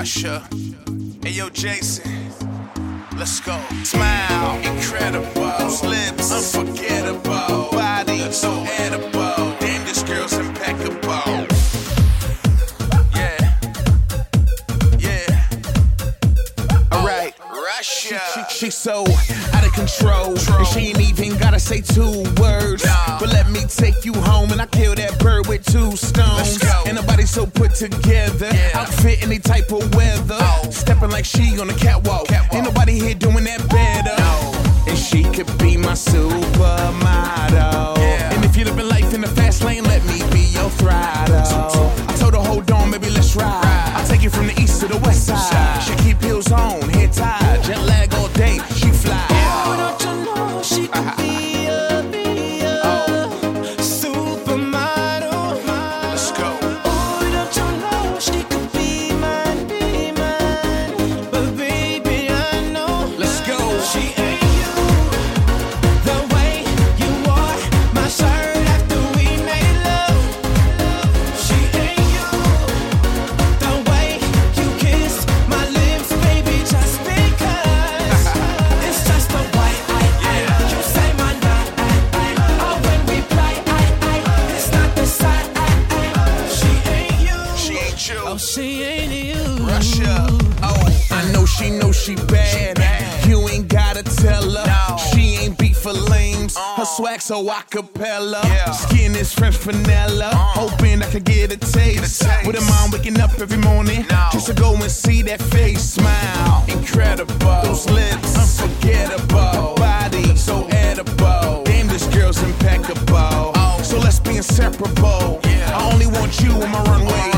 Russia. Hey yo, Jason. Let's go. Smile, incredible. Those lips, unforgettable. Body, so edible. Damn, this girl's impeccable. Yeah. Yeah. Alright, Russia. She's so out of control. And she ain't even gotta say 2 words. But let me take you home and I kill that bird with 2 stones. Ain't nobody so put together. Outfit any type of weather. Stepping like she on the catwalk. Ain't nobody here doing that better. And she could be my supermodel. And if you're living life in the fast lane, let me be your throttle. I told her, hold on, baby, let's ride. I'll take you from the east to the west side. She keep heels on, head tied, jet lag all day, she fly. Oh, don't you know she could be a supermodel? Let's go. Oh, don't you know she could be mine, but baby, I know. Let's go. She ain't you, the way you wore my shirt after we made love. She ain't you, the way you kissed my lips, baby, just because. It's just the way you say my name. Oh, when we play, it's not the side. She ain't you. She ain't you. Oh, she ain't you. Russia. Oh, I know she bad. You ain't gotta tell her. She ain't beat for lames. Her swag so acapella. Skin is French vanilla. Hoping I could get a taste. With a mind waking up every morning just to go and see that face. Smile, incredible. Those lips, unforgettable. Body, so edible. Damn, this girl's impeccable. So let's be inseparable. I only want you on my runway.